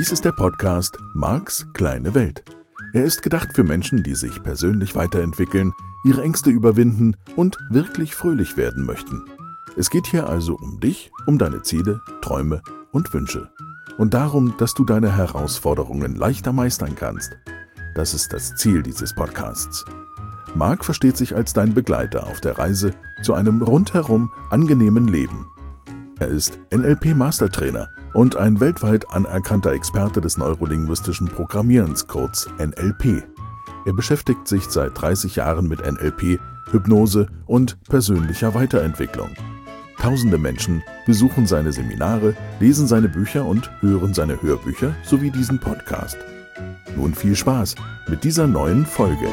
Dies ist der Podcast Marks kleine Welt. Er ist gedacht für Menschen, die sich persönlich weiterentwickeln, ihre Ängste überwinden und wirklich fröhlich werden möchten. Es geht hier also um dich, um deine Ziele, Träume und Wünsche. Und darum, dass du deine Herausforderungen leichter meistern kannst. Das ist das Ziel dieses Podcasts. Mark versteht sich als dein Begleiter auf der Reise zu einem rundherum angenehmen Leben. Er ist NLP-Mastertrainer und ein weltweit anerkannter Experte des neurolinguistischen Programmierens, kurz NLP. Er beschäftigt sich seit 30 Jahren mit NLP, Hypnose und persönlicher Weiterentwicklung. Tausende Menschen besuchen seine Seminare, lesen seine Bücher und hören seine Hörbücher sowie diesen Podcast. Nun viel Spaß mit dieser neuen Folge.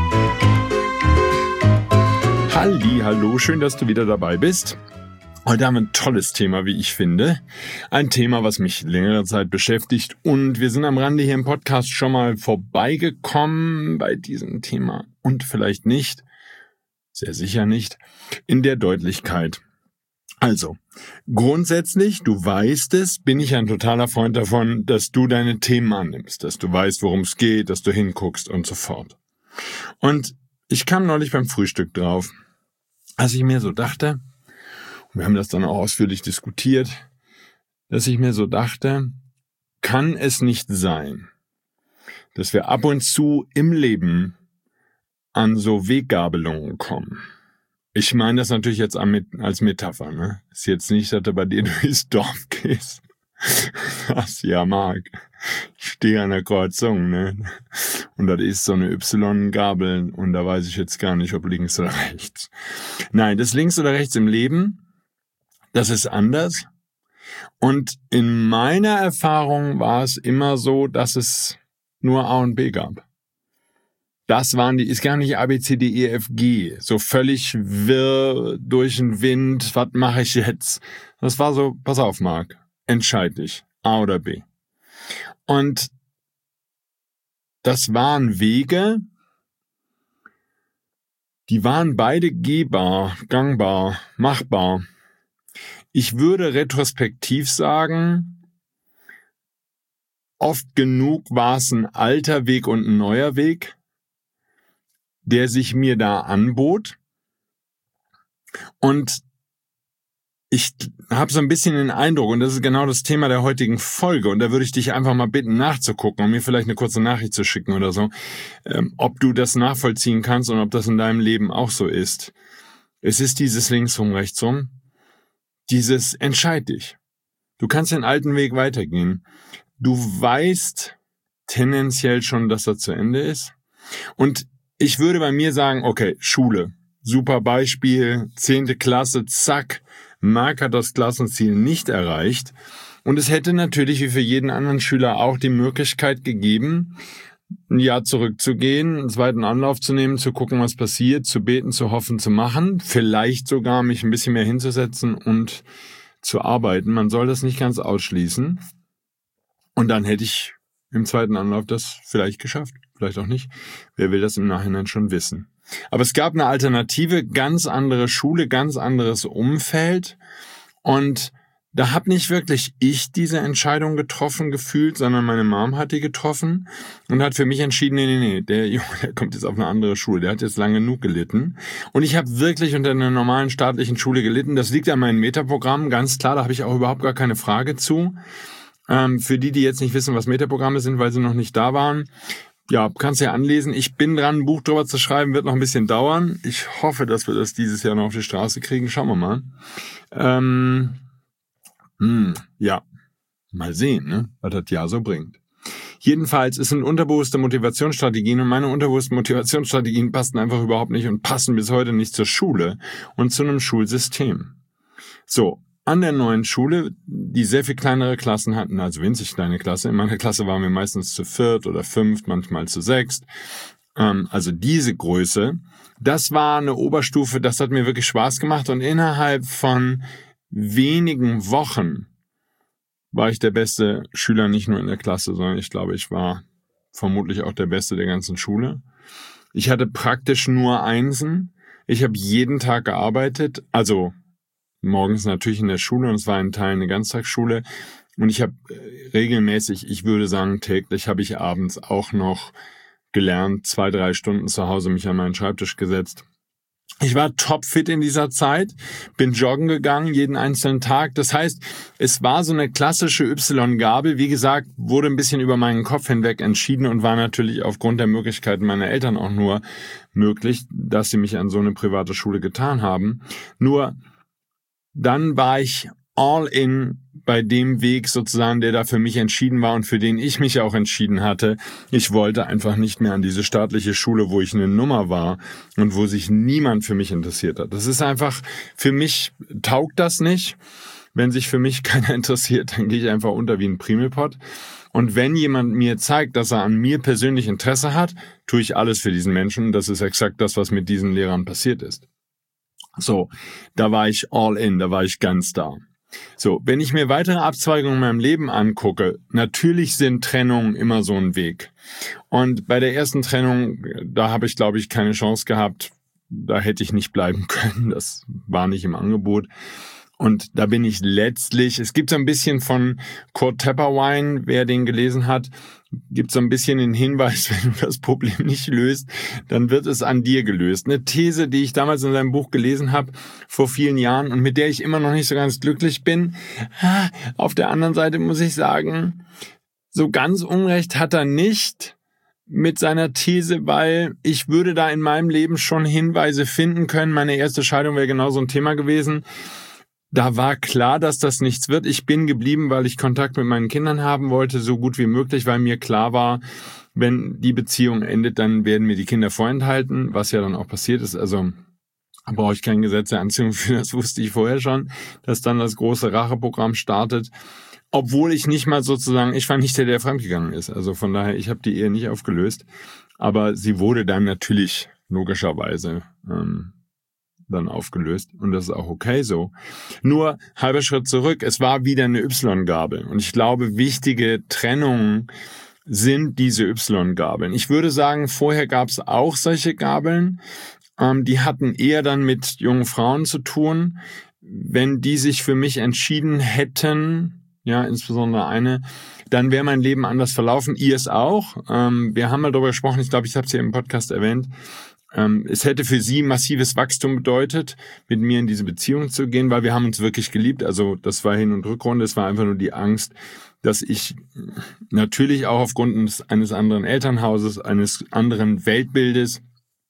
Hallo, schön, dass du wieder dabei bist. Heute haben wir ein tolles Thema, wie ich finde. Ein Thema, was mich längere Zeit beschäftigt. Und wir sind am Rande hier im Podcast schon mal vorbeigekommen bei diesem Thema. Und vielleicht nicht, sehr sicher nicht, in der Deutlichkeit. Also, grundsätzlich, du weißt es, bin ich ein totaler Freund davon, dass du deine Themen annimmst, dass du weißt, worum es geht, dass du hinguckst und so fort. Und ich kam neulich beim Frühstück drauf, als ich mir so dachte, wir haben das dann auch ausführlich diskutiert, dass ich mir so dachte, kann es nicht sein, dass wir ab und zu im Leben an so Weggabelungen kommen. Ich meine das natürlich jetzt als Metapher, ne? Ist jetzt nicht, dass du bei dir durchs Dorf gehst. Das ja, Marc. Ich stehe an der Kreuzung, ne? Und das ist so eine Y-Gabel und da weiß ich jetzt gar nicht, ob links oder rechts. Nein, das links oder rechts im Leben, das ist anders. Und in meiner Erfahrung war es immer so, dass es nur A und B gab. Das waren ist gar nicht A, B, C, D, E, F, G. So völlig wirr durch den Wind. Was mache ich jetzt? Das war so, pass auf, Marc. Entscheid dich. A oder B. Und das waren Wege, die waren beide gehbar, gangbar, machbar. Ich würde retrospektiv sagen, oft genug war es ein alter Weg und ein neuer Weg, der sich mir da anbot. Und ich habe so ein bisschen den Eindruck, und das ist genau das Thema der heutigen Folge, und da würde ich dich einfach mal bitten, nachzugucken und mir vielleicht eine kurze Nachricht zu schicken oder so, ob du das nachvollziehen kannst und ob das in deinem Leben auch so ist. Es ist dieses linksrum, rechtsrum, dieses entscheid dich. Du kannst den alten Weg weitergehen. Du weißt tendenziell schon, dass er zu Ende ist. Und ich würde bei mir sagen, okay, Schule, super Beispiel, 10. Klasse, zack, Marc hat das Klassenziel nicht erreicht. Und es hätte natürlich wie für jeden anderen Schüler auch die Möglichkeit gegeben, ein Jahr zurückzugehen, einen zweiten Anlauf zu nehmen, zu gucken, was passiert, zu beten, zu hoffen, zu machen, vielleicht sogar mich ein bisschen mehr hinzusetzen und zu arbeiten. Man soll das nicht ganz ausschließen. Und dann hätte ich im zweiten Anlauf das vielleicht geschafft, vielleicht auch nicht. Wer will das im Nachhinein schon wissen? Aber es gab eine Alternative, ganz andere Schule, ganz anderes Umfeld. Und da habe nicht wirklich ich diese Entscheidung getroffen gefühlt, sondern meine Mom hat die getroffen und hat für mich entschieden, nee, der Junge, der kommt jetzt auf eine andere Schule, der hat jetzt lang genug gelitten. Und ich habe wirklich unter einer normalen staatlichen Schule gelitten. Das liegt an meinen Metaprogrammen, ganz klar, da habe ich auch überhaupt gar keine Frage zu. Für die jetzt nicht wissen, was Metaprogramme sind, weil sie noch nicht da waren, ja, kannst ja anlesen. Ich bin dran, ein Buch drüber zu schreiben, wird noch ein bisschen dauern. Ich hoffe, dass wir das dieses Jahr noch auf die Straße kriegen. Schauen wir mal. Ja, mal sehen, ne, was das Jahr so bringt. Jedenfalls, es sind unterbewusste Motivationsstrategien und meine unterbewussten Motivationsstrategien passen einfach überhaupt nicht und passen bis heute nicht zur Schule und zu einem Schulsystem. So, an der neuen Schule, die sehr viel kleinere Klassen hatten, also winzig kleine Klasse. In meiner Klasse waren wir meistens zu 4 oder 5, manchmal zu 6. Also diese Größe, das war eine Oberstufe, das hat mir wirklich Spaß gemacht. Und innerhalb von wenigen Wochen war ich der beste Schüler, nicht nur in der Klasse, sondern ich glaube, ich war vermutlich auch der Beste der ganzen Schule. Ich hatte praktisch nur Einsen. Ich habe jeden Tag gearbeitet, also morgens natürlich in der Schule und es war in Teilen eine Ganztagsschule, Und ich habe regelmäßig, ich würde sagen täglich, habe ich abends auch noch gelernt, 2-3 Stunden zu Hause mich an meinen Schreibtisch gesetzt. Ich war topfit in dieser Zeit, bin joggen gegangen, jeden einzelnen Tag. Das heißt, es war so eine klassische Y-Gabel. Wie gesagt, wurde ein bisschen über meinen Kopf hinweg entschieden und war natürlich aufgrund der Möglichkeiten meiner Eltern auch nur möglich, dass sie mich an so eine private Schule getan haben. Nur dann war ich all in bei dem Weg sozusagen, der da für mich entschieden war und für den ich mich auch entschieden hatte. Ich wollte einfach nicht mehr an diese staatliche Schule, wo ich eine Nummer war und wo sich niemand für mich interessiert hat. Das ist einfach, für mich taugt das nicht. Wenn sich für mich keiner interessiert, dann gehe ich einfach unter wie ein Primelpott. Und wenn jemand mir zeigt, dass er an mir persönlich Interesse hat, tue ich alles für diesen Menschen. Das ist exakt das, was mit diesen Lehrern passiert ist. So, da war ich all in, da war ich ganz da. So, wenn ich mir weitere Abzweigungen in meinem Leben angucke, natürlich sind Trennungen immer so ein Weg. Und bei der ersten Trennung, da habe ich, glaube ich, keine Chance gehabt. Da hätte ich nicht bleiben können. Das war nicht im Angebot. Und da bin ich letztlich, es gibt so ein bisschen von Kurt Tepperwein, wer den gelesen hat, gibt so ein bisschen den Hinweis, wenn du das Problem nicht löst, dann wird es an dir gelöst. Eine These, die ich damals in seinem Buch gelesen habe, vor vielen Jahren und mit der ich immer noch nicht so ganz glücklich bin. Auf der anderen Seite muss ich sagen, so ganz Unrecht hat er nicht mit seiner These, weil ich würde da in meinem Leben schon Hinweise finden können. Meine erste Scheidung wäre genau so ein Thema gewesen. Da war klar, dass das nichts wird. Ich bin geblieben, weil ich Kontakt mit meinen Kindern haben wollte, so gut wie möglich, weil mir klar war, wenn die Beziehung endet, dann werden mir die Kinder vorenthalten, was ja dann auch passiert ist. Also brauche ich kein Gesetz der Anziehung für, das wusste ich vorher schon, dass dann das große Racheprogramm startet. Obwohl ich nicht mal sozusagen, ich war nicht der fremdgegangen ist. Also von daher, ich habe die Ehe nicht aufgelöst. Aber sie wurde dann natürlich logischerweise dann aufgelöst und das ist auch okay so. Nur halber Schritt zurück, es war wieder eine Y-Gabel und ich glaube, wichtige Trennungen sind diese Y-Gabeln. Ich würde sagen, vorher gab es auch solche Gabeln, die hatten eher dann mit jungen Frauen zu tun. Wenn die sich für mich entschieden hätten, ja, insbesondere eine, dann wäre mein Leben anders verlaufen. Ihr es auch. Wir haben mal darüber gesprochen, ich glaube, ich habe es hier im Podcast erwähnt. Es hätte für sie massives Wachstum bedeutet, mit mir in diese Beziehung zu gehen, weil wir haben uns wirklich geliebt. Also das war Hin- und Rückrunde. Es war einfach nur die Angst, dass ich natürlich auch aufgrund eines anderen Elternhauses, eines anderen Weltbildes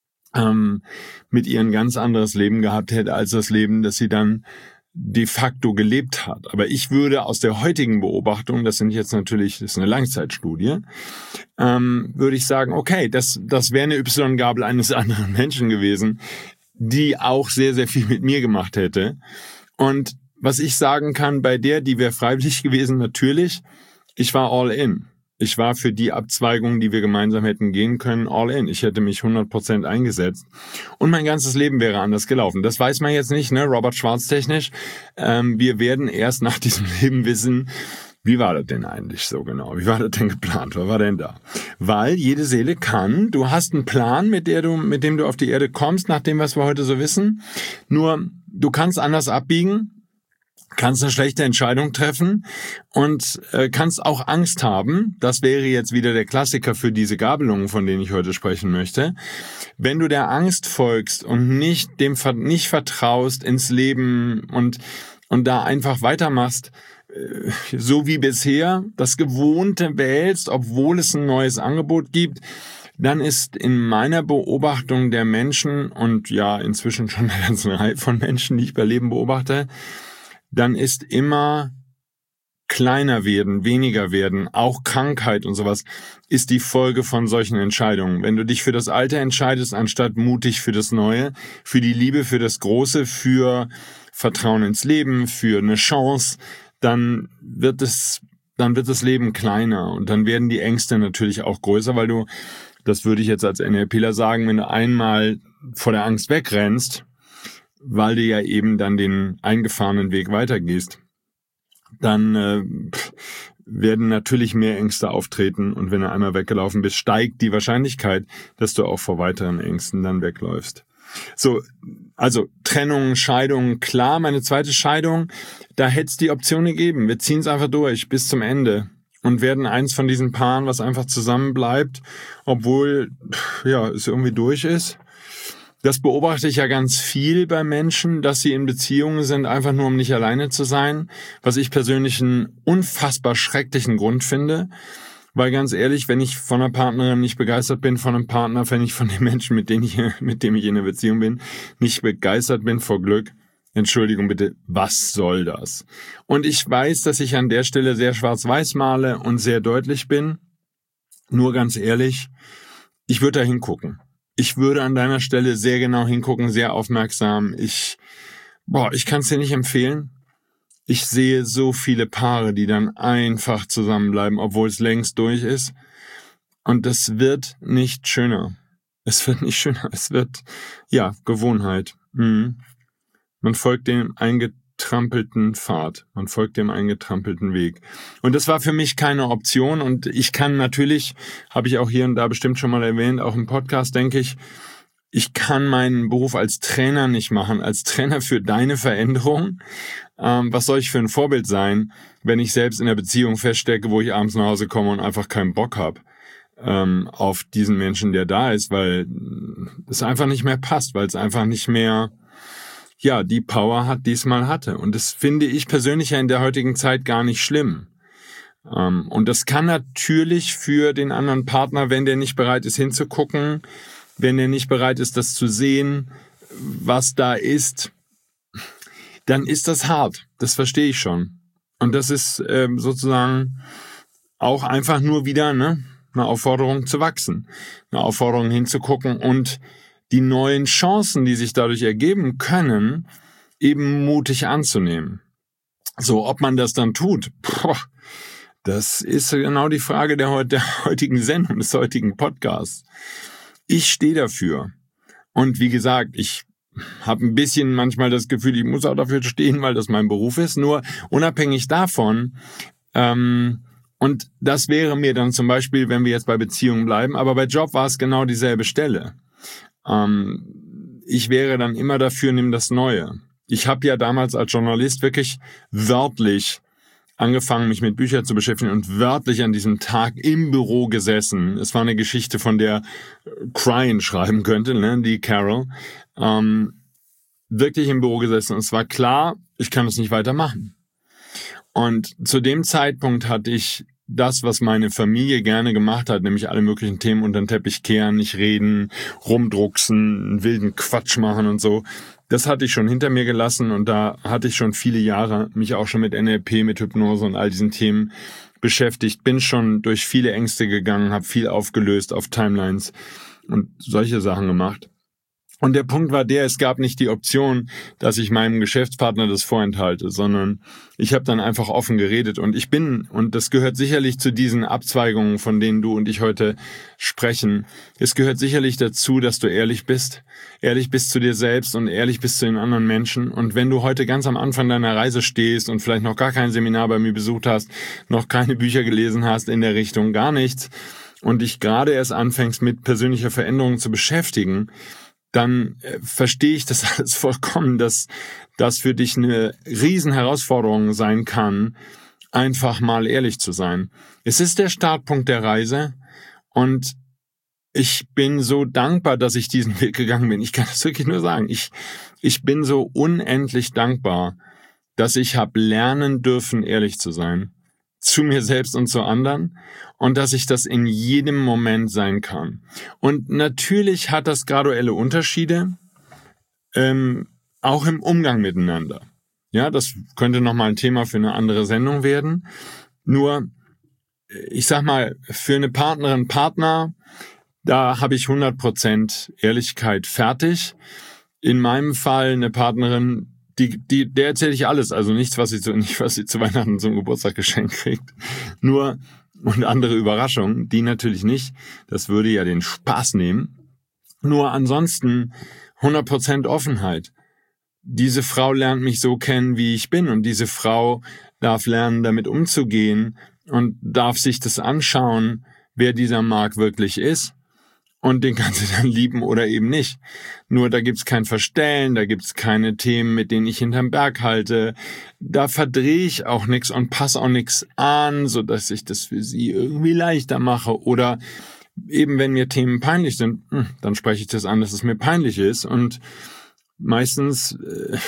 mit ihr ein ganz anderes Leben gehabt hätte, als das Leben, das sie dann de facto gelebt hat. Aber ich würde aus der heutigen Beobachtung, das ist eine Langzeitstudie, würde ich sagen, okay, das wäre eine Y-Gabel eines anderen Menschen gewesen, die auch sehr, sehr viel mit mir gemacht hätte. Und was ich sagen kann, bei der, die wäre freiwillig gewesen, natürlich, ich war all in. Ich war für die Abzweigung, die wir gemeinsam hätten gehen können, all in. Ich hätte mich 100% eingesetzt. Und mein ganzes Leben wäre anders gelaufen. Das weiß man jetzt nicht, ne? Robert Schwarz technisch. Wir werden erst nach diesem Leben wissen, wie war das denn eigentlich so genau? Wie war das denn geplant? Was war denn da? Weil jede Seele kann, du hast einen Plan, mit dem du auf die Erde kommst, nach dem, was wir heute so wissen. Nur, du kannst anders abbiegen. Kannst eine schlechte Entscheidung treffen und kannst auch Angst haben. Das wäre jetzt wieder der Klassiker für diese Gabelungen, von denen ich heute sprechen möchte. Wenn du der Angst folgst und nicht vertraust ins Leben und da einfach weitermachst, so wie bisher, das Gewohnte wählst, obwohl es ein neues Angebot gibt, dann ist in meiner Beobachtung der Menschen und ja inzwischen schon eine ganze Reihe von Menschen, die ich bei Leben beobachte, dann ist immer kleiner werden, weniger werden, auch Krankheit und sowas, ist die Folge von solchen Entscheidungen. Wenn du dich für das Alte entscheidest, anstatt mutig für das Neue, für die Liebe, für das Große, für Vertrauen ins Leben, für eine Chance, dann wird das Leben kleiner und dann werden die Ängste natürlich auch größer, weil du, das würde ich jetzt als NLPler sagen, wenn du einmal vor der Angst wegrennst, weil du ja eben dann den eingefahrenen Weg weitergehst, dann werden natürlich mehr Ängste auftreten und wenn du einmal weggelaufen bist, steigt die Wahrscheinlichkeit, dass du auch vor weiteren Ängsten dann wegläufst. So, also Trennung, Scheidung, klar, meine zweite Scheidung, da hätte es die Option gegeben. Wir ziehen es einfach durch bis zum Ende und werden eins von diesen Paaren, was einfach zusammen bleibt, obwohl es irgendwie durch ist. Das beobachte ich ja ganz viel bei Menschen, dass sie in Beziehungen sind, einfach nur um nicht alleine zu sein, was ich persönlich einen unfassbar schrecklichen Grund finde. Weil ganz ehrlich, wenn ich von einer Partnerin nicht begeistert bin, von einem Partner, wenn ich von den Menschen, mit dem ich in einer Beziehung bin, nicht begeistert bin vor Glück, Entschuldigung bitte, was soll das? Und ich weiß, dass ich an der Stelle sehr schwarz-weiß male und sehr deutlich bin. Nur ganz ehrlich, ich würde da hingucken. Ich würde an deiner Stelle sehr genau hingucken, sehr aufmerksam. Ich kann es dir nicht empfehlen. Ich sehe so viele Paare, die dann einfach zusammenbleiben, obwohl es längst durch ist. Und das wird nicht schöner. Es wird nicht schöner. Es wird, Gewohnheit. Man folgt dem eingetrampelten Pfad. Man folgt dem eingetrampelten Weg. Und das war für mich keine Option. Und ich kann natürlich, habe ich auch hier und da bestimmt schon mal erwähnt, auch im Podcast, denke ich kann meinen Beruf als Trainer nicht machen, als Trainer für deine Veränderung. Was soll ich für ein Vorbild sein, wenn ich selbst in der Beziehung feststecke, wo ich abends nach Hause komme und einfach keinen Bock habe auf diesen Menschen, der da ist, weil es einfach nicht mehr passt, weil es einfach nicht mehr die Power hat, die es mal hatte. Und das finde ich persönlich ja in der heutigen Zeit gar nicht schlimm. Und das kann natürlich für den anderen Partner, wenn der nicht bereit ist hinzugucken, wenn er nicht bereit ist, das zu sehen, was da ist, dann ist das hart. Das verstehe ich schon. Und das ist sozusagen auch einfach nur wieder eine Aufforderung zu wachsen. Eine Aufforderung hinzugucken und die neuen Chancen, die sich dadurch ergeben können, eben mutig anzunehmen. So, ob man das dann tut, das ist genau die Frage der heutigen Sendung, des heutigen Podcasts. Ich stehe dafür. Und wie gesagt, ich habe ein bisschen manchmal das Gefühl, ich muss auch dafür stehen, weil das mein Beruf ist. Nur unabhängig davon, und das wäre mir dann zum Beispiel, wenn wir jetzt bei Beziehungen bleiben, aber bei Job war es genau dieselbe Stelle. Ich wäre dann immer dafür, nimm das Neue. Ich habe ja damals als Journalist wirklich wörtlich angefangen, mich mit Büchern zu beschäftigen und wörtlich an diesem Tag im Büro gesessen. Es war eine Geschichte, von der Cryan schreiben könnte, die Carol. Wirklich im Büro gesessen und es war klar, ich kann es nicht weitermachen. Und zu dem Zeitpunkt hatte ich das, was meine Familie gerne gemacht hat, nämlich alle möglichen Themen unter den Teppich kehren, nicht reden, rumdrucksen, wilden Quatsch machen und so. Das hatte ich schon hinter mir gelassen und da hatte ich schon viele Jahre mich auch schon mit NLP, mit Hypnose und all diesen Themen beschäftigt. Bin schon durch viele Ängste gegangen, habe viel aufgelöst auf Timelines und solche Sachen gemacht. Und der Punkt war es gab nicht die Option, dass ich meinem Geschäftspartner das vorenthalte, sondern ich habe dann einfach offen geredet und und das gehört sicherlich zu diesen Abzweigungen, von denen du und ich heute sprechen, es gehört sicherlich dazu, dass du ehrlich bist zu dir selbst und ehrlich bist zu den anderen Menschen. Und wenn du heute ganz am Anfang deiner Reise stehst und vielleicht noch gar kein Seminar bei mir besucht hast, noch keine Bücher gelesen hast in der Richtung, gar nichts, und dich gerade erst anfängst mit persönlicher Veränderung zu beschäftigen, dann verstehe ich das alles vollkommen, dass das für dich eine riesen Herausforderung sein kann, einfach mal ehrlich zu sein. Es ist der Startpunkt der Reise und ich bin so dankbar, dass ich diesen Weg gegangen bin. Ich kann das wirklich nur sagen. Ich bin so unendlich dankbar, dass ich habe lernen dürfen, ehrlich zu sein. Zu mir selbst und zu anderen und dass ich das in jedem Moment sein kann. Und natürlich hat das graduelle Unterschiede, auch im Umgang miteinander. Ja, das könnte nochmal ein Thema für eine andere Sendung werden. Nur, ich sag mal, für eine Partnerin, Partner, da habe ich 100% Ehrlichkeit fertig. In meinem Fall eine Partnerin, der erzähle ich alles, also nichts, was sie zu Weihnachten zum Geburtstag geschenkt kriegt. Nur, und andere Überraschungen, die natürlich nicht. Das würde ja den Spaß nehmen. Nur ansonsten 100% Offenheit. Diese Frau lernt mich so kennen, wie ich bin. Und diese Frau darf lernen, damit umzugehen und darf sich das anschauen, wer dieser Marc wirklich ist. und den kannst du dann lieben oder eben nicht. Nur da gibt's kein Verstellen, da gibt's keine Themen, mit denen ich hinterm Berg halte. Da verdrehe ich auch nichts und passe auch nichts an, sodass ich das für sie irgendwie leichter mache. Oder eben, wenn mir Themen peinlich sind, dann spreche ich das an, dass es mir peinlich ist. Und meistens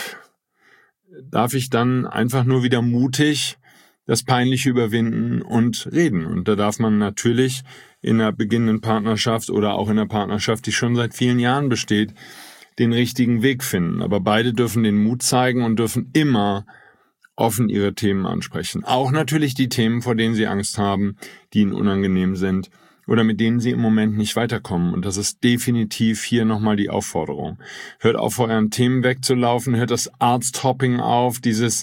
darf ich dann einfach nur wieder mutig das Peinliche überwinden und reden. Und da darf man natürlich in einer beginnenden Partnerschaft oder auch in einer Partnerschaft, die schon seit vielen Jahren besteht, den richtigen Weg finden. Aber beide dürfen den Mut zeigen und dürfen immer offen ihre Themen ansprechen. Auch natürlich die Themen, vor denen sie Angst haben, die ihnen unangenehm sind oder mit denen sie im Moment nicht weiterkommen. Und das ist definitiv hier nochmal die Aufforderung. Hört auf, vor euren Themen wegzulaufen, hört das Arzthopping auf, dieses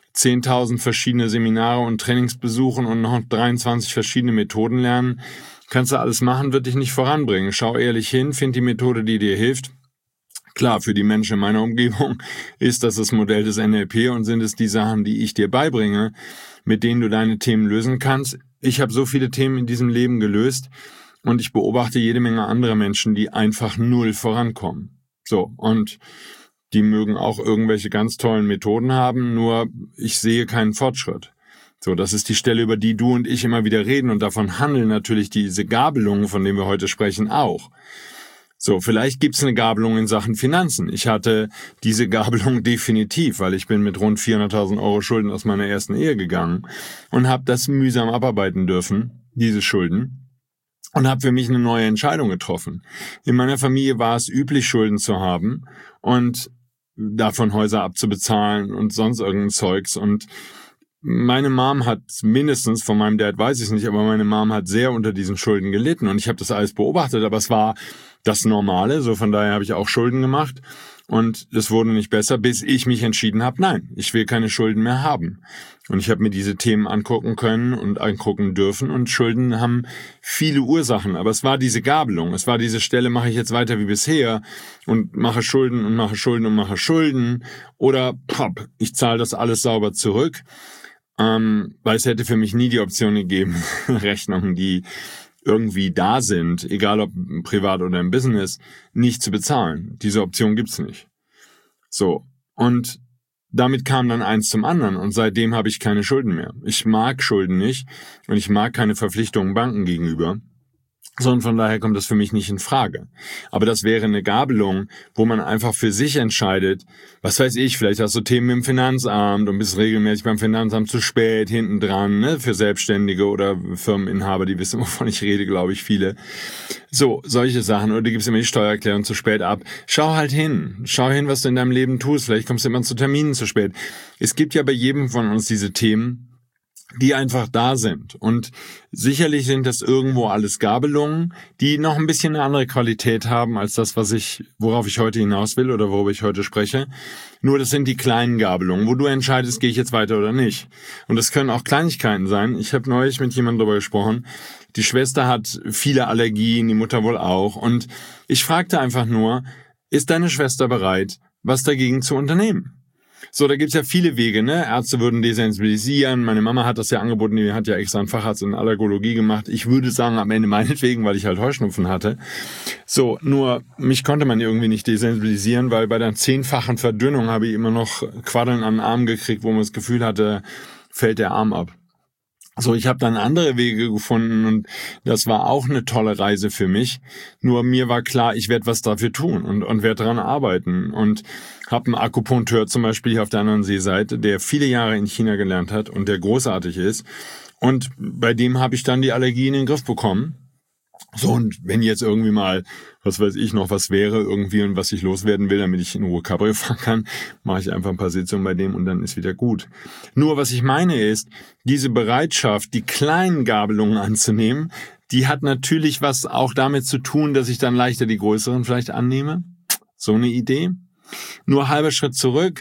10.000 verschiedene Seminare und Trainings besuchen und noch 23 verschiedene Methoden lernen. Kannst du alles machen, wird dich nicht voranbringen. Schau ehrlich hin, find die Methode, die dir hilft. Klar, für die Menschen in meiner Umgebung ist das das Modell des NLP und sind es die Sachen, die ich dir beibringe, mit denen du deine Themen lösen kannst. Ich habe so viele Themen in diesem Leben gelöst und ich beobachte jede Menge andere Menschen, die einfach null vorankommen. So, und die mögen auch irgendwelche ganz tollen Methoden haben, nur ich sehe keinen Fortschritt. So, das ist die Stelle, über die du und ich immer wieder reden und davon handeln natürlich diese Gabelungen, von denen wir heute sprechen, auch. So, vielleicht gibt's eine Gabelung in Sachen Finanzen. Ich hatte diese Gabelung definitiv, weil ich bin mit rund 400.000 Euro Schulden aus meiner ersten Ehe gegangen und habe das mühsam abarbeiten dürfen, diese Schulden. Und habe für mich eine neue Entscheidung getroffen. In meiner Familie war es üblich, Schulden zu haben und davon Häuser abzubezahlen und sonst irgendein Zeugs. Und meine Mom hat mindestens, von meinem Dad weiß ich es nicht, aber meine Mom hat sehr unter diesen Schulden gelitten. Und ich habe das alles beobachtet, aber es war das Normale. So von daher habe ich auch Schulden gemacht. Und es wurde nicht besser, bis ich mich entschieden habe, nein, ich will keine Schulden mehr haben. Und ich habe mir diese Themen angucken können und angucken dürfen. Und Schulden haben viele Ursachen. Aber es war diese Gabelung. Es war diese Stelle, mache ich jetzt weiter wie bisher und mache Schulden und mache Schulden und mache Schulden. Oder ich zahle das alles sauber zurück. Weil es hätte für mich nie die Option gegeben, Rechnungen, die irgendwie da sind, egal ob privat oder im Business, nicht zu bezahlen. Diese Option gibt's nicht. So, und damit kam dann eins zum anderen und seitdem habe ich keine Schulden mehr. Ich mag Schulden nicht und ich mag keine Verpflichtungen Banken gegenüber. Sondern von daher kommt das für mich nicht in Frage. Aber das wäre eine Gabelung, wo man einfach für sich entscheidet, was weiß ich, vielleicht hast du Themen im Finanzamt und bist regelmäßig beim Finanzamt zu spät, hinten dran, ne, für Selbstständige oder Firmeninhaber, die wissen, wovon ich rede, glaube ich, viele. So, solche Sachen. Oder du gibst immer die Steuererklärung zu spät ab. Schau halt hin. Schau hin, was du in deinem Leben tust. Vielleicht kommst du immer zu Terminen zu spät. Es gibt ja bei jedem von uns diese Themen, die einfach da sind. Und sicherlich sind das irgendwo alles Gabelungen, die noch ein bisschen eine andere Qualität haben als das, worauf ich heute hinaus will oder worüber ich heute spreche. Nur das sind die kleinen Gabelungen, wo du entscheidest, gehe ich jetzt weiter oder nicht. Und das können auch Kleinigkeiten sein. Ich habe neulich mit jemandem darüber gesprochen. Die Schwester hat viele Allergien, die Mutter wohl auch. Und ich fragte einfach nur, ist deine Schwester bereit, was dagegen zu unternehmen? So, da gibt's ja viele Wege, ne? Ärzte würden desensibilisieren. Meine Mama hat das ja angeboten, die hat ja extra einen Facharzt in Allergologie gemacht. Ich würde sagen, am Ende meinetwegen, weil ich halt Heuschnupfen hatte. So, nur mich konnte man irgendwie nicht desensibilisieren, weil bei der 10-fachen Verdünnung habe ich immer noch Quaddeln an den Arm gekriegt, wo man das Gefühl hatte, fällt der Arm ab. So, ich habe dann andere Wege gefunden und das war auch eine tolle Reise für mich. Nur mir war klar, ich werde was dafür tun und werde daran arbeiten. Und habe einen Akupunkteur zum Beispiel hier auf der anderen Seeseite, der viele Jahre in China gelernt hat und der großartig ist. Und bei dem habe ich dann die Allergie in den Griff bekommen. So, und wenn jetzt irgendwie mal, was weiß ich noch, was wäre irgendwie und was ich loswerden will, damit ich in Ruhe Cabrio fahren kann, mache ich einfach ein paar Sitzungen bei dem und dann ist wieder gut. Nur was ich meine ist, diese Bereitschaft, die kleinen Gabelungen anzunehmen, die hat natürlich was auch damit zu tun, dass ich dann leichter die größeren vielleicht annehme. So eine Idee. Nur halber Schritt zurück.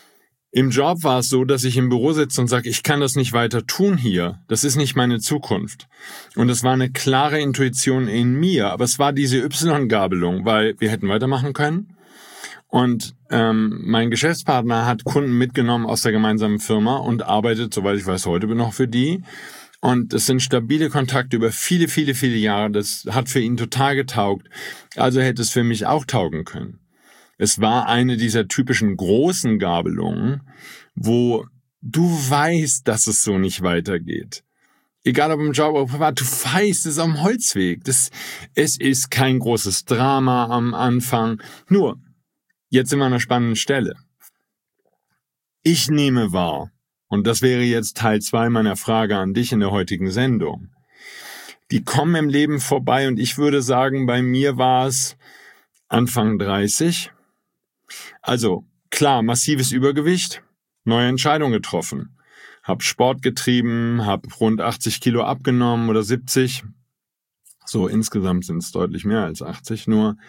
Im Job war es so, dass ich im Büro sitze und sage, ich kann das nicht weiter tun hier. Das ist nicht meine Zukunft. Und es war eine klare Intuition in mir. Aber es war diese Y-Gabelung, weil wir hätten weitermachen können. Und mein Geschäftspartner hat Kunden mitgenommen aus der gemeinsamen Firma und arbeitet, soweit ich weiß, heute noch für die. Und es sind stabile Kontakte über viele, viele, viele Jahre. Das hat für ihn total getaugt. Also hätte es für mich auch taugen können. Es war eine dieser typischen großen Gabelungen, wo du weißt, dass es so nicht weitergeht. Egal ob im Job oder privat, du weißt, es ist am Holzweg. Es ist kein großes Drama am Anfang. Nur, jetzt sind wir an einer spannenden Stelle. Ich nehme wahr, und das wäre jetzt Teil 2 meiner Frage an dich in der heutigen Sendung. Die kommen im Leben vorbei und ich würde sagen, bei mir war es Anfang 30. Also klar, massives Übergewicht, neue Entscheidung getroffen. Hab Sport getrieben, hab rund 80 Kilo abgenommen oder 70. So insgesamt sind es deutlich mehr als 80 nur.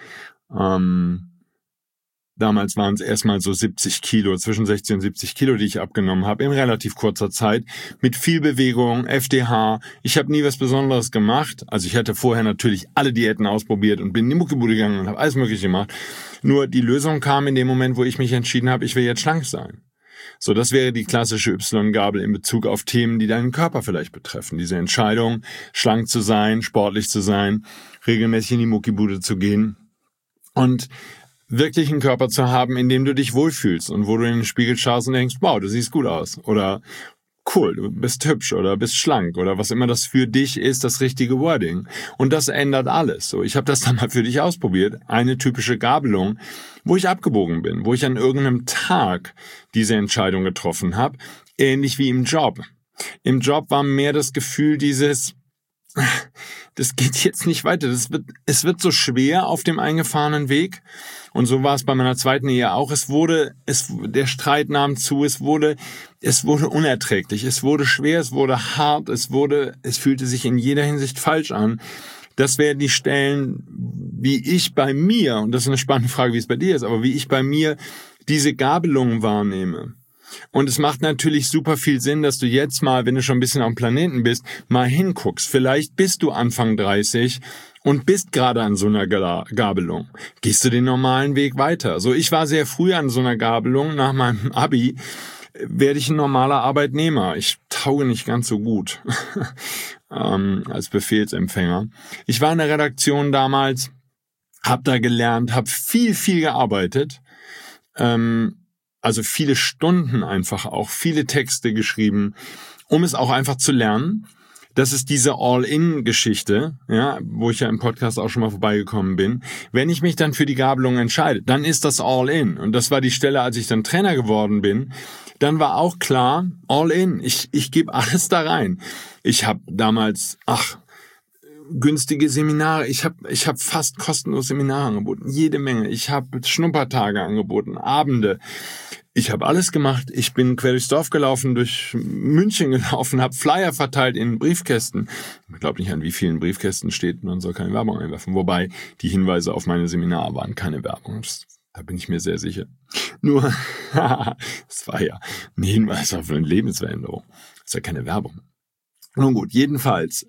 Damals waren es erstmal so 70 Kilo, zwischen 60 und 70 Kilo, die ich abgenommen habe, in relativ kurzer Zeit, mit viel Bewegung, FDH. Ich habe nie was Besonderes gemacht. Also ich hatte vorher natürlich alle Diäten ausprobiert und bin in die Muckibude gegangen und habe alles Mögliche gemacht. Nur die Lösung kam in dem Moment, wo ich mich entschieden habe, ich will jetzt schlank sein. So, das wäre die klassische Y-Gabel in Bezug auf Themen, die deinen Körper vielleicht betreffen. Diese Entscheidung, schlank zu sein, sportlich zu sein, regelmäßig in die Muckibude zu gehen und wirklich einen Körper zu haben, in dem du dich wohlfühlst und wo du in den Spiegel schaust und denkst, wow, du siehst gut aus oder cool, du bist hübsch oder bist schlank oder was immer das für dich ist, das richtige Wording. Und das ändert alles. So, ich habe das dann mal für dich ausprobiert. Eine typische Gabelung, wo ich abgebogen bin, wo ich an irgendeinem Tag diese Entscheidung getroffen habe, ähnlich wie im Job. Im Job war mehr das Gefühl dieses, das geht jetzt nicht weiter. Es wird so schwer auf dem eingefahrenen Weg. Und so war es bei meiner zweiten Ehe auch. Der Streit nahm zu. Es wurde unerträglich. Es wurde schwer. Es wurde hart. Es fühlte sich in jeder Hinsicht falsch an. Das wären die Stellen, wie ich bei mir, und das ist eine spannende Frage, wie es bei dir ist, aber wie ich bei mir diese Gabelungen wahrnehme. Und es macht natürlich super viel Sinn, dass du jetzt mal, wenn du schon ein bisschen auf dem Planeten bist, mal hinguckst. Vielleicht bist du Anfang 30 und bist gerade an so einer Gabelung. Gehst du den normalen Weg weiter? So, ich war sehr früh an so einer Gabelung. Nach meinem Abi werde ich ein normaler Arbeitnehmer. Ich tauge nicht ganz so gut als Befehlsempfänger. Ich war in der Redaktion damals, habe da gelernt, habe viel, viel gearbeitet. Also viele Stunden einfach auch, viele Texte geschrieben, um es auch einfach zu lernen. Das ist diese All-In-Geschichte, ja, wo ich ja im Podcast auch schon mal vorbeigekommen bin. Wenn ich mich dann für die Gabelung entscheide, dann ist das All-In. Und das war die Stelle, als ich dann Trainer geworden bin. Dann war auch klar, All-In. Ich gebe alles da rein. Ich habe damals, günstige Seminare. Ich hab fast kostenlos Seminare angeboten. Jede Menge. Ich habe Schnuppertage angeboten, Abende. Ich habe alles gemacht. Ich bin quer durchs Dorf gelaufen, durch München gelaufen, habe Flyer verteilt in Briefkästen. Ich glaube nicht, an wie vielen Briefkästen steht, man soll keine Werbung einwerfen. Wobei die Hinweise auf meine Seminare waren keine Werbung. Da bin ich mir sehr sicher. Nur, es war ja ein Hinweis auf eine Lebensveränderung. Das ist ja keine Werbung. Nun gut, jedenfalls,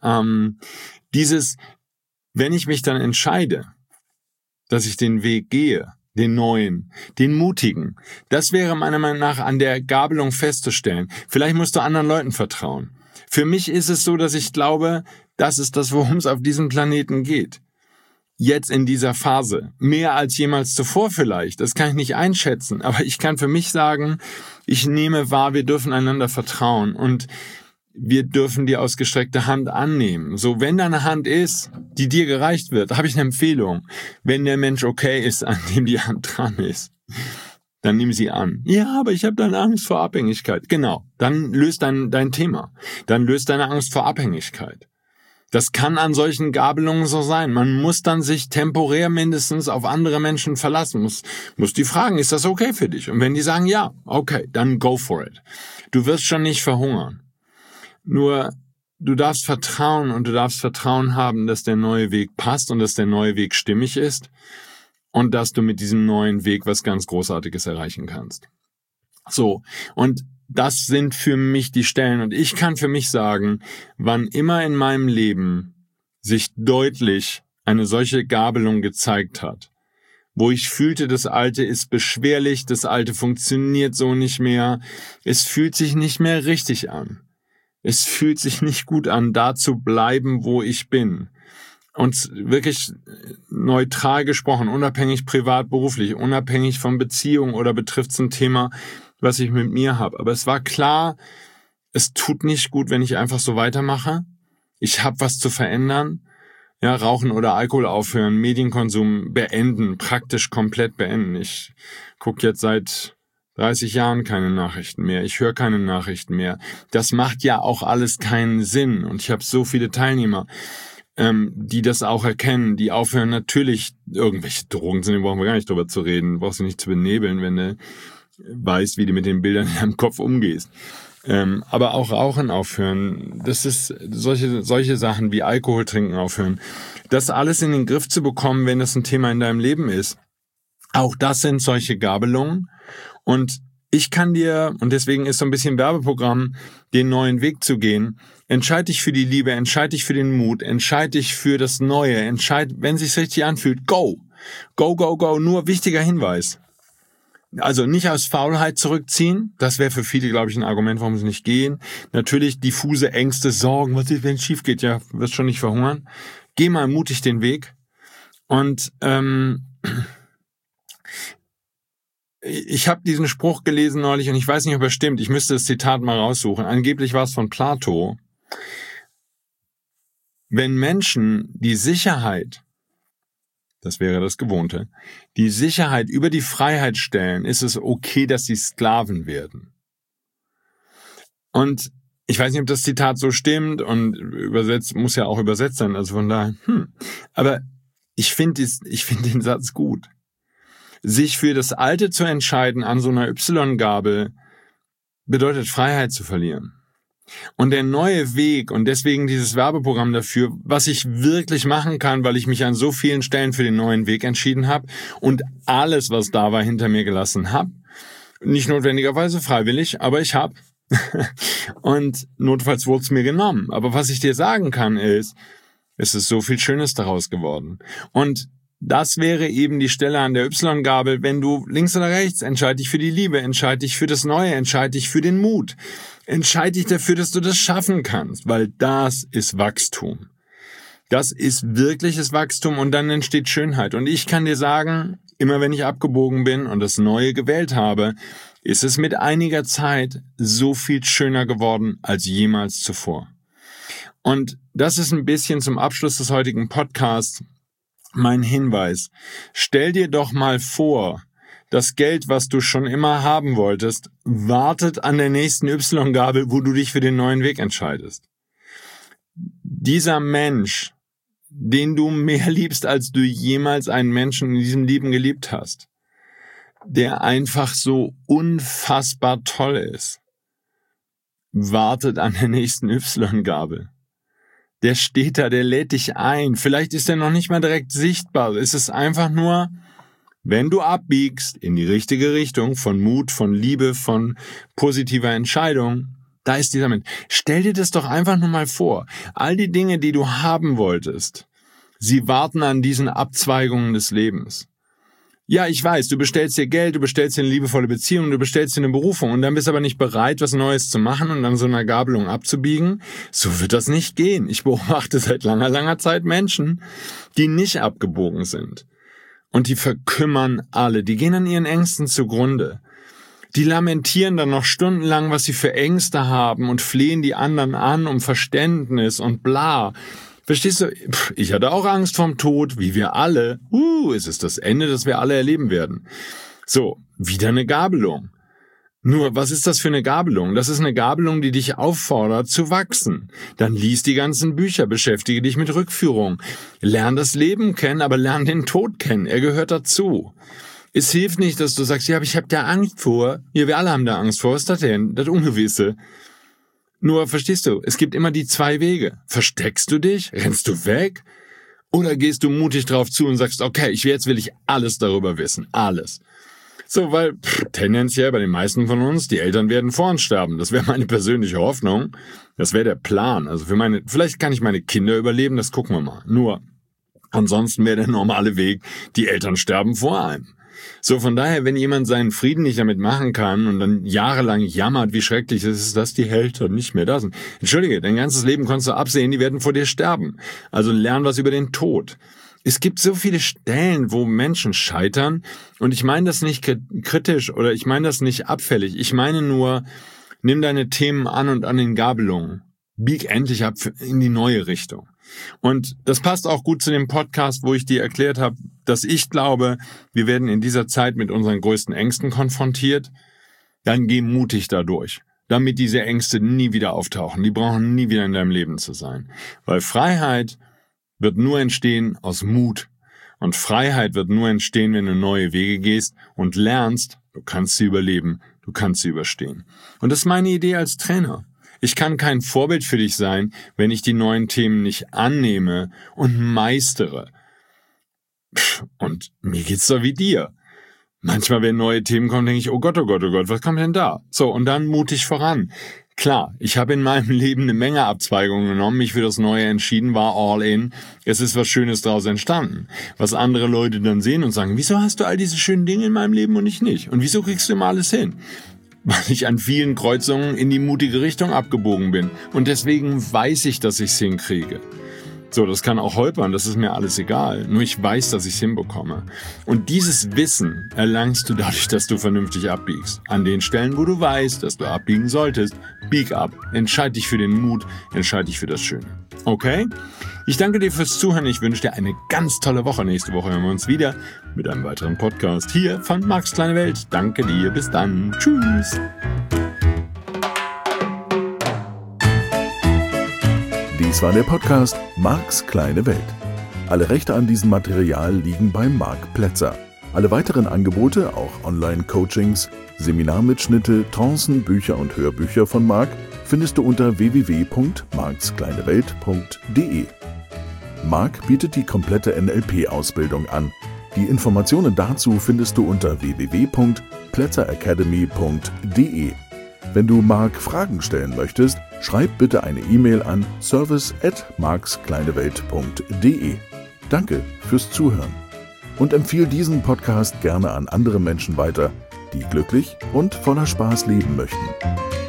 wenn ich mich dann entscheide, dass ich den Weg gehe, den neuen, den mutigen, das wäre meiner Meinung nach an der Gabelung festzustellen. Vielleicht musst du anderen Leuten vertrauen. Für mich ist es so, dass ich glaube, das ist das, worum es auf diesem Planeten geht. Jetzt in dieser Phase. Mehr als jemals zuvor vielleicht. Das kann ich nicht einschätzen. Aber ich kann für mich sagen, ich nehme wahr, wir dürfen einander vertrauen. Und wir dürfen die ausgestreckte Hand annehmen. So, wenn da eine Hand ist, die dir gereicht wird, habe ich eine Empfehlung. Wenn der Mensch okay ist, an dem die Hand dran ist, dann nimm sie an. Ja, aber ich habe dann Angst vor Abhängigkeit. Genau, dann löst dein Thema. Dann löst deine Angst vor Abhängigkeit. Das kann an solchen Gabelungen so sein. Man muss dann sich temporär mindestens auf andere Menschen verlassen. Muss die fragen, ist das okay für dich? Und wenn die sagen, ja, okay, dann go for it. Du wirst schon nicht verhungern. Nur, du darfst vertrauen und du darfst Vertrauen haben, dass der neue Weg passt und dass der neue Weg stimmig ist und dass du mit diesem neuen Weg was ganz Großartiges erreichen kannst. So, und das sind für mich die Stellen und ich kann für mich sagen, wann immer in meinem Leben sich deutlich eine solche Gabelung gezeigt hat, wo ich fühlte, das Alte ist beschwerlich, das Alte funktioniert so nicht mehr, es fühlt sich nicht mehr richtig an, Es fühlt sich nicht gut an, da zu bleiben, wo ich bin. Und wirklich neutral gesprochen, unabhängig privat, beruflich, unabhängig von Beziehungen oder betrifft es ein Thema, was ich mit mir habe. Aber es war klar, es tut nicht gut, wenn ich einfach so weitermache. Ich habe was zu verändern. Ja, Rauchen oder Alkohol aufhören, Medienkonsum beenden, praktisch komplett beenden. Ich gucke jetzt seit 30 Jahren keine Nachrichten mehr. Ich höre keine Nachrichten mehr. Das macht ja auch alles keinen Sinn. Und ich habe so viele Teilnehmer, die das auch erkennen, die aufhören. Natürlich, irgendwelche Drogen sind, brauchen wir gar nicht drüber zu reden. Du brauchst du nicht zu benebeln, wenn du weißt, wie du mit den Bildern in deinem Kopf umgehst. Aber auch Rauchen aufhören, das ist solche Sachen wie Alkohol trinken aufhören. Das alles in den Griff zu bekommen, wenn das ein Thema in deinem Leben ist. Auch das sind solche Gabelungen. Und ich kann dir, und deswegen ist so ein bisschen Werbeprogramm, den neuen Weg zu gehen. Entscheid dich für die Liebe, entscheid dich für den Mut, entscheid dich für das Neue, entscheid, wenn es sich richtig anfühlt, go. Go, go, go. Nur wichtiger Hinweis. Also nicht aus Faulheit zurückziehen, das wäre für viele, glaube ich, ein Argument, warum sie nicht gehen. Natürlich diffuse Ängste, Sorgen, was ist, wenn es schief geht? Ja, wirst schon nicht verhungern. Geh mal mutig den Weg. Und ich habe diesen Spruch gelesen neulich und ich weiß nicht, ob er stimmt. Ich müsste das Zitat mal raussuchen. Angeblich war es von Plato. Wenn Menschen die Sicherheit, das wäre das Gewohnte, die Sicherheit über die Freiheit stellen, ist es okay, dass sie Sklaven werden. Und ich weiß nicht, ob das Zitat so stimmt und übersetzt, muss ja auch übersetzt sein, also von daher, aber ich finde den Satz gut. Sich für das Alte zu entscheiden an so einer Y-Gabel bedeutet Freiheit zu verlieren. Und der neue Weg und deswegen dieses Werbeprogramm dafür, was ich wirklich machen kann, weil ich mich an so vielen Stellen für den neuen Weg entschieden habe und alles, was da war, hinter mir gelassen habe. Nicht notwendigerweise freiwillig, aber ich habe. Und notfalls wurde es mir genommen. Aber was ich dir sagen kann ist, es ist so viel Schönes daraus geworden. Und das wäre eben die Stelle an der Y-Gabel, wenn du links oder rechts, entscheide dich für die Liebe, entscheide dich für das Neue, entscheide dich für den Mut. Entscheide dich dafür, dass du das schaffen kannst, weil das ist Wachstum. Das ist wirkliches Wachstum und dann entsteht Schönheit. Und ich kann dir sagen, immer wenn ich abgebogen bin und das Neue gewählt habe, ist es mit einiger Zeit so viel schöner geworden als jemals zuvor. Und das ist ein bisschen zum Abschluss des heutigen Podcasts mein Hinweis. Stell dir doch mal vor, das Geld, was du schon immer haben wolltest, wartet an der nächsten Y-Gabel, wo du dich für den neuen Weg entscheidest. Dieser Mensch, den du mehr liebst, als du jemals einen Menschen in diesem Leben geliebt hast, der einfach so unfassbar toll ist, wartet an der nächsten Y-Gabel. Der steht da, der lädt dich ein. Vielleicht ist er noch nicht mal direkt sichtbar. Es ist einfach nur, wenn du abbiegst in die richtige Richtung von Mut, von Liebe, von positiver Entscheidung, da ist dieser Mensch. Stell dir das doch einfach nur mal vor. All die Dinge, die du haben wolltest, sie warten an diesen Abzweigungen des Lebens. Ja, ich weiß, du bestellst dir Geld, du bestellst dir eine liebevolle Beziehung, du bestellst dir eine Berufung und dann bist aber nicht bereit, was Neues zu machen und an so einer Gabelung abzubiegen. So wird das nicht gehen. Ich beobachte seit langer Zeit Menschen, die nicht abgebogen sind. Und die verkümmern alle. Die gehen an ihren Ängsten zugrunde. Die lamentieren dann noch stundenlang, was sie für Ängste haben und flehen die anderen an um Verständnis und bla. Verstehst du? Ich hatte auch Angst vorm Tod, wie wir alle. Es ist das Ende, das wir alle erleben werden. So, wieder eine Gabelung. Nur, was ist das für eine Gabelung? Das ist eine Gabelung, die dich auffordert, zu wachsen. Dann lies die ganzen Bücher, beschäftige dich mit Rückführung. Lern das Leben kennen, aber lern den Tod kennen. Er gehört dazu. Es hilft nicht, dass du sagst, ja, aber ich habe da Angst vor. Ja, wir alle haben da Angst vor. Was ist das denn? Das Ungewisse. Nur, verstehst du, es gibt immer die zwei Wege. Versteckst du dich? Rennst du weg? Oder gehst du mutig drauf zu und sagst, okay, jetzt will ich alles darüber wissen. Alles. So, weil tendenziell bei den meisten von uns, die Eltern werden vor uns sterben. Das wäre meine persönliche Hoffnung. Das wäre der Plan. Also vielleicht kann ich meine Kinder überleben, das gucken wir mal. Nur, ansonsten wäre der normale Weg, die Eltern sterben vor einem. So, von daher, wenn jemand seinen Frieden nicht damit machen kann und dann jahrelang jammert, wie schrecklich es ist, dass die Eltern nicht mehr da sind. Entschuldige, dein ganzes Leben konntest du absehen, die werden vor dir sterben. Also lern was über den Tod. Es gibt so viele Stellen, wo Menschen scheitern, und ich meine das nicht kritisch oder ich meine das nicht abfällig. Ich meine nur, nimm deine Themen an und an den Gabelungen. Bieg endlich ab in die neue Richtung. Und das passt auch gut zu dem Podcast, wo ich dir erklärt habe, dass ich glaube, wir werden in dieser Zeit mit unseren größten Ängsten konfrontiert. Dann geh mutig da durch, damit diese Ängste nie wieder auftauchen. Die brauchen nie wieder in deinem Leben zu sein. Weil Freiheit wird nur entstehen aus Mut. Und Freiheit wird nur entstehen, wenn du neue Wege gehst und lernst, du kannst sie überleben, du kannst sie überstehen. Und das ist meine Idee als Trainer. Ich kann kein Vorbild für dich sein, wenn ich die neuen Themen nicht annehme und meistere. Und mir geht's doch wie dir. Manchmal, wenn neue Themen kommen, denke ich, oh Gott, was kommt denn da? So, und dann mutig voran. Klar, ich habe in meinem Leben eine Menge Abzweigungen genommen, mich für das Neue entschieden, war all in. Es ist was Schönes daraus entstanden. Was andere Leute dann sehen und sagen, wieso hast du all diese schönen Dinge in meinem Leben und ich nicht? Und wieso kriegst du immer alles hin? Weil ich an vielen Kreuzungen in die mutige Richtung abgebogen bin. Und deswegen weiß ich, dass ich es hinkriege. So, das kann auch holpern, das ist mir alles egal. Nur ich weiß, dass ich es hinbekomme. Und dieses Wissen erlangst du dadurch, dass du vernünftig abbiegst. An den Stellen, wo du weißt, dass du abbiegen solltest, bieg ab. Entscheid dich für den Mut, entscheid dich für das Schöne. Okay? Ich danke dir fürs Zuhören. Ich wünsche dir eine ganz tolle Woche. Nächste Woche hören wir uns wieder mit einem weiteren Podcast hier von Marks kleine Welt. Danke dir. Bis dann. Tschüss. Dies war der Podcast Marks kleine Welt. Alle Rechte an diesem Material liegen bei Marc Plätzer. Alle weiteren Angebote, auch Online-Coachings, Seminarmitschnitte, Trancen, Bücher und Hörbücher von Marc, findest du unter www.markskleinewelt.de. Marc bietet die komplette NLP-Ausbildung an. Die Informationen dazu findest du unter www.plätzeracademy.de. Wenn du Marc Fragen stellen möchtest, schreib bitte eine E-Mail an service@markskleinewelt.de. Danke fürs Zuhören und empfehle diesen Podcast gerne an andere Menschen weiter, die glücklich und voller Spaß leben möchten.